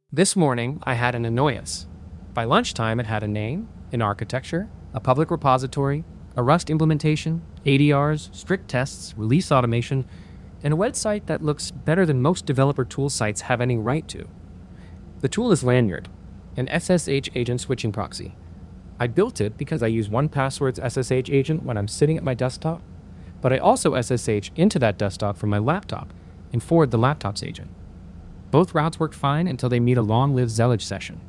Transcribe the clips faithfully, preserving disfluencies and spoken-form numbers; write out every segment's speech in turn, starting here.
This morning, I had an annoyance. By lunchtime, it had a name, an architecture, a public repository, a Rust implementation, A D Rs, strict tests, release automation, and a website that looks better than most developer tool sites have any right to. The tool is Lanyard, an S S H agent switching proxy. I built it because I use one Password's S S H agent when I'm sitting at my desktop, but I also S S H into that desktop from my laptop and forward the laptop's agent. Both routes work fine until they meet a long-lived Zellige session.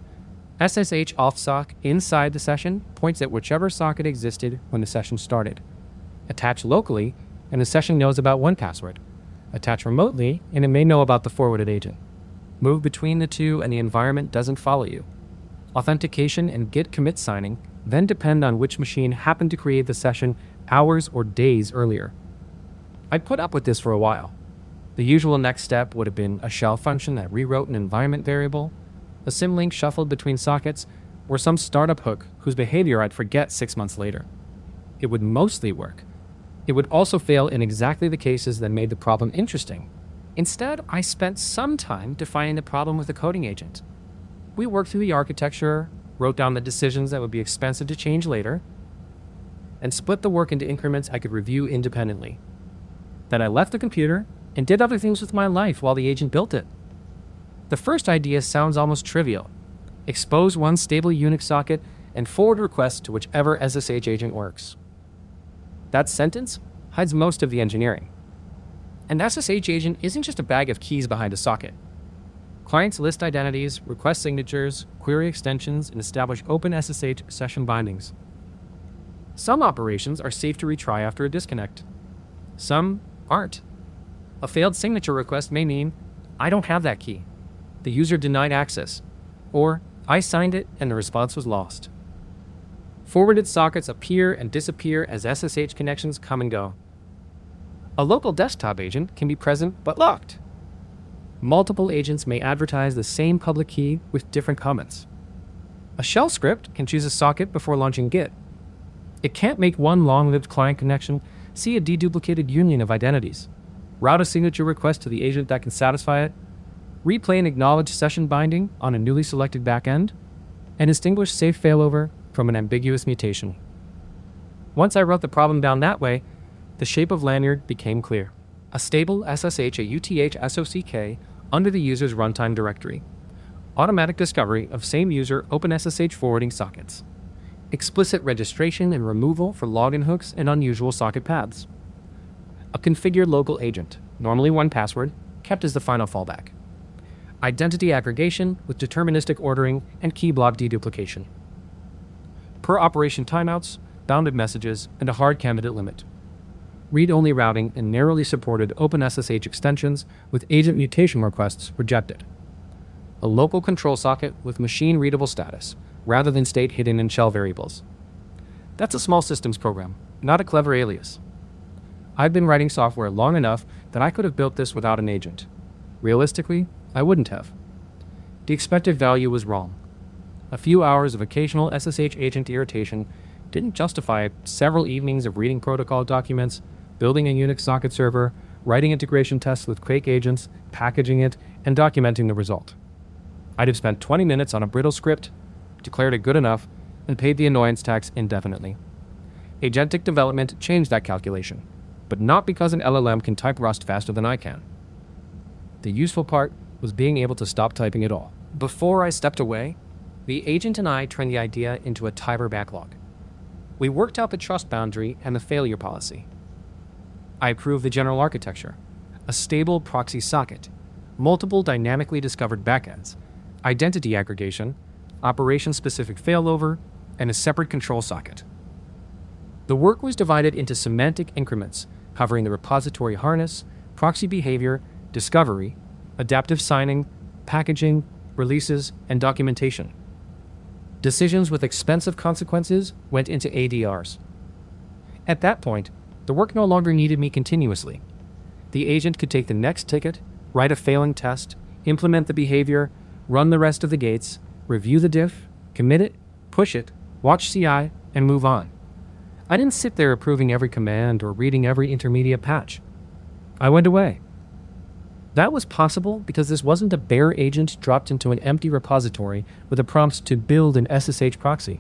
S S H offsock inside the session points at whichever socket existed when the session started. Attach locally, and the session knows about one password. Attach remotely, and it may know about the forwarded agent. Move between the two, and the environment doesn't follow you. Authentication and Git commit signing then depend on which machine happened to create the session hours or days earlier. I'd put up with this for a while. The usual next step would have been a shell function that rewrote an environment variable, a symlink shuffled between sockets, or some startup hook whose behavior I'd forget six months later. It would mostly work. It would also fail in exactly the cases that made the problem interesting. Instead, I spent some time defining the problem with the coding agent. We worked through the architecture, wrote down the decisions that would be expensive to change later, and split the work into increments I could review independently. Then I left the computer and did other things with my life while the agent built it. The first idea sounds almost trivial. Expose one stable Unix socket and forward requests to whichever S S H agent works. That sentence hides most of the engineering. An S S H agent isn't just a bag of keys behind a socket. Clients list identities, request signatures, query extensions, and establish open S S H session bindings. Some operations are safe to retry after a disconnect. Some aren't. A failed signature request may mean, I don't have that key. The user denied access. Or, I signed it and the response was lost. Forwarded sockets appear and disappear as S S H connections come and go. A local desktop agent can be present but locked. Multiple agents may advertise the same public key with different comments. A shell script can choose a socket before launching Git. It can't make one long-lived client connection see a deduplicated union of identities, route a signature request to the agent that can satisfy it, replay an acknowledged session binding on a newly selected backend, and distinguish safe failover from an ambiguous mutation. Once I wrote the problem down that way, the shape of Lanyard became clear. A stable S S H, a U T H S O C K under the user's runtime directory. Automatic discovery of same user OpenSSH forwarding sockets. Explicit registration and removal for login hooks and unusual socket paths. A configured local agent, normally one password, kept as the final fallback. Identity aggregation with deterministic ordering and key block deduplication. Per operation timeouts, bounded messages, and a hard candidate limit. Read-only routing and narrowly supported OpenSSH extensions with agent mutation requests rejected. A local control socket with machine-readable status, rather than state hidden in shell variables. That's a small systems program, not a clever alias. I've been writing software long enough that I could have built this without an agent. Realistically, I wouldn't have. The expected value was wrong. A few hours of occasional S S H agent irritation didn't justify several evenings of reading protocol documents, building a Unix socket server, writing integration tests with Quake agents, packaging it, and documenting the result. I'd have spent twenty minutes on a brittle script, declared it good enough, and paid the annoyance tax indefinitely. Agentic development changed that calculation, but not because an L L M can type Rust faster than I can. The useful part was being able to stop typing it all. Before I stepped away, the agent and I turned the idea into a Tiber backlog. We worked out the trust boundary and the failure policy. I approved the general architecture, a stable proxy socket, multiple dynamically discovered backends, identity aggregation, operation-specific failover, and a separate control socket. The work was divided into semantic increments, covering the repository harness, proxy behavior, discovery, adaptive signing, packaging, releases, and documentation. Decisions with expensive consequences went into A D Rs. At that point, the work no longer needed me continuously. The agent could take the next ticket, write a failing test, implement the behavior, run the rest of the gates, review the diff, commit it, push it, watch C I, and move on. I didn't sit there approving every command or reading every intermediate patch. I went away. That was possible because this wasn't a bare agent dropped into an empty repository with a prompt to build an S S H proxy.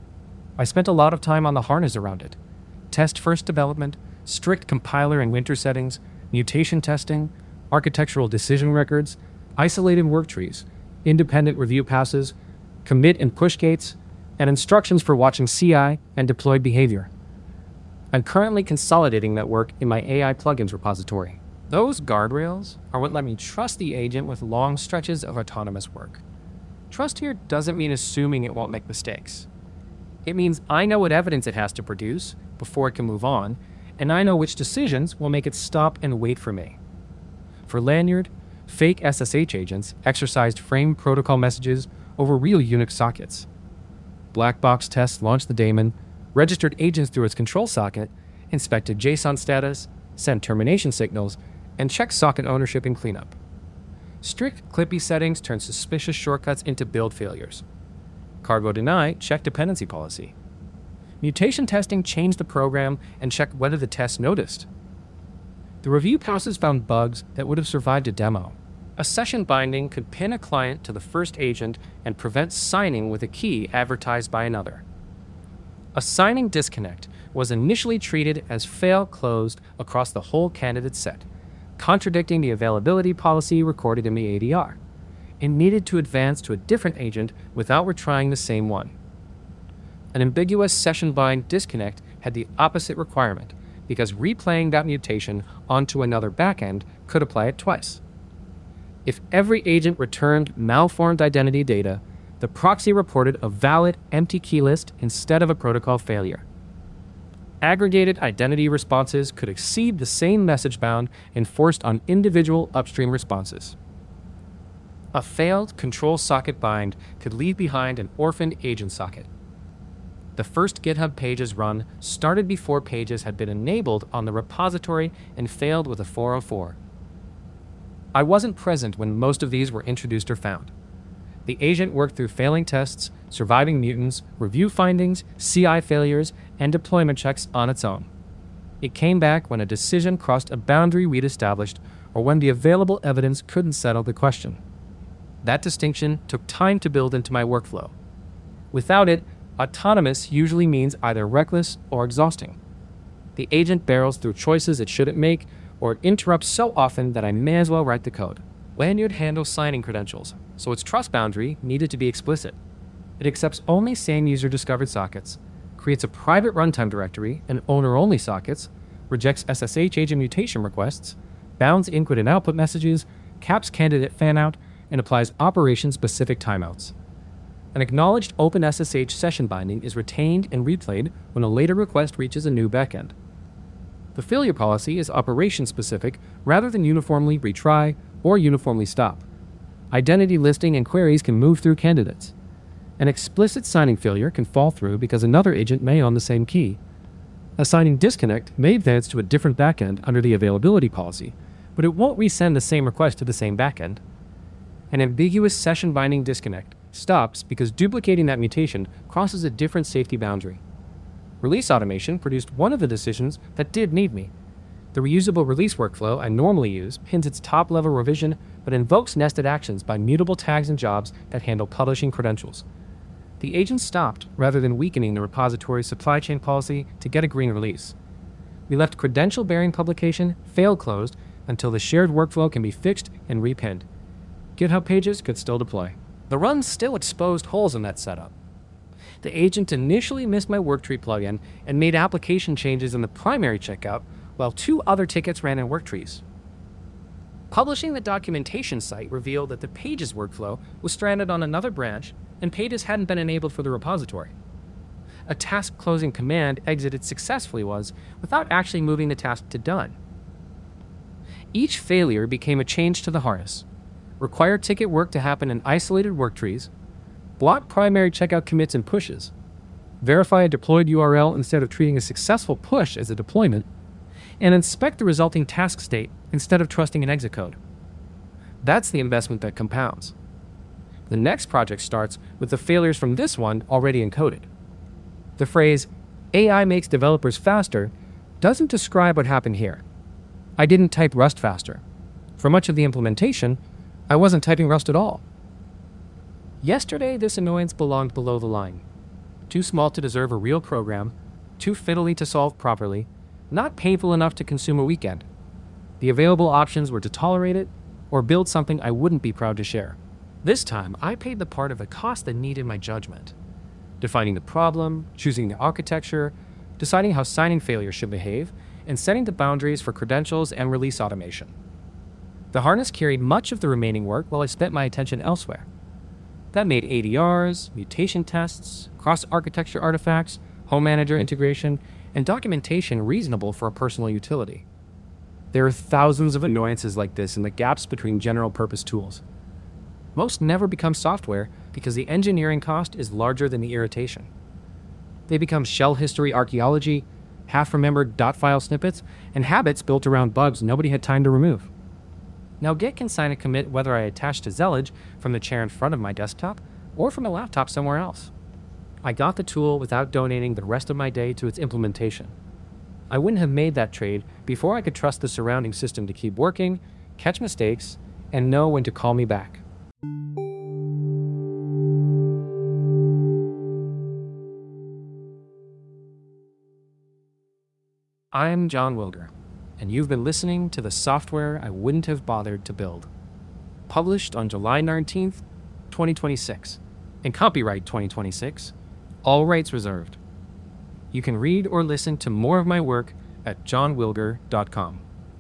I spent a lot of time on the harness around it. Test-first development, strict compiler and linter settings, mutation testing, architectural decision records, isolated work trees, independent review passes, commit and push gates, and instructions for watching C I and deployed behavior. I'm currently consolidating that work in my A I plugins repository. Those guardrails are what let me trust the agent with long stretches of autonomous work. Trust here doesn't mean assuming it won't make mistakes. It means I know what evidence it has to produce before it can move on, and I know which decisions will make it stop and wait for me. For Lanyard, fake S S H agents exercised frame protocol messages over real Unix sockets. Black box tests launched the daemon, registered agents through its control socket, inspected JSON status, sent termination signals, and checked socket ownership and cleanup. Strict Clippy settings turned suspicious shortcuts into build failures. Cargo deny checked dependency policy. Mutation testing changed the program and checked whether the test noticed. The review passes found bugs that would have survived a demo. A session binding could pin a client to the first agent and prevent signing with a key advertised by another. A signing disconnect was initially treated as fail closed across the whole candidate set, contradicting the availability policy recorded in the A D R. It needed to advance to a different agent without retrying the same one. An ambiguous session bind disconnect had the opposite requirement, because replaying that mutation onto another backend could apply it twice. If every agent returned malformed identity data, the proxy reported a valid empty key list instead of a protocol failure. Aggregated identity responses could exceed the same message bound enforced on individual upstream responses. A failed control socket bind could leave behind an orphaned agent socket. The first GitHub pages run started before pages had been enabled on the repository and failed with a four oh four. I wasn't present when most of these were introduced or found. The agent worked through failing tests, surviving mutants, review findings, C I failures, and deployment checks on its own. It came back when a decision crossed a boundary we'd established or when the available evidence couldn't settle the question. That distinction took time to build into my workflow. Without it, autonomous usually means either reckless or exhausting. The agent barrels through choices it shouldn't make, or it interrupts so often that I may as well write the code. Lanyard handles signing credentials, so its trust boundary needed to be explicit. It accepts only same user-discovered sockets, creates a private runtime directory and owner-only sockets, rejects S S H agent mutation requests, bounds input and output messages, caps candidate fanout, and applies operation-specific timeouts. An acknowledged OpenSSH session binding is retained and replayed when a later request reaches a new backend. The failure policy is operation-specific rather than uniformly retry or uniformly stop. Identity listing and queries can move through candidates. An explicit signing failure can fall through because another agent may own the same key. A signing disconnect may advance to a different backend under the availability policy, but it won't resend the same request to the same backend. An ambiguous session binding disconnect stops because duplicating that mutation crosses a different safety boundary. Release automation produced one of the decisions that did need me. The reusable release workflow I normally use pins its top-level revision but invokes nested actions by mutable tags and jobs that handle publishing credentials. The agent stopped rather than weakening the repository's supply chain policy to get a green release. We left credential-bearing publication fail-closed until the shared workflow can be fixed and repinned. GitHub pages could still deploy. The run still exposed holes in that setup. The agent initially missed my Worktree plugin and made application changes in the primary checkout, while two other tickets ran in Worktrees. Publishing the documentation site revealed that the Pages workflow was stranded on another branch, and Pages hadn't been enabled for the repository. A task closing command exited successfully was, without actually moving the task to done. Each failure became a change to the harness. Require ticket work to happen in isolated worktrees, block primary checkout commits and pushes, verify a deployed U R L instead of treating a successful push as a deployment, and inspect the resulting task state instead of trusting an exit code. That's the investment that compounds. The next project starts with the failures from this one already encoded. The phrase, A I makes developers faster, doesn't describe what happened here. I didn't type Rust faster. For much of the implementation, I wasn't typing Rust at all. Yesterday, this annoyance belonged below the line. Too small to deserve a real program, too fiddly to solve properly, not painful enough to consume a weekend. The available options were to tolerate it or build something I wouldn't be proud to share. This time, I paid the part of the cost that needed my judgment. Defining the problem, choosing the architecture, deciding how signing failure should behave, and setting the boundaries for credentials and release automation. The harness carried much of the remaining work while I spent my attention elsewhere. That made A D Rs, mutation tests, cross-architecture artifacts, home manager integration, and documentation reasonable for a personal utility. There are thousands of annoyances like this in the gaps between general-purpose tools. Most never become software because the engineering cost is larger than the irritation. They become shell history archaeology, half-remembered dot file snippets, and habits built around bugs nobody had time to remove. Now Git can sign a commit whether I attach to Zellige from the chair in front of my desktop or from a laptop somewhere else. I got the tool without donating the rest of my day to its implementation. I wouldn't have made that trade before I could trust the surrounding system to keep working, catch mistakes, and know when to call me back. I'm John Wilger, and you've been listening to the software I wouldn't have bothered to build. Published on July nineteenth, twenty twenty-six, and copyright twenty twenty-six, all rights reserved. You can read or listen to more of my work at john wilger dot com.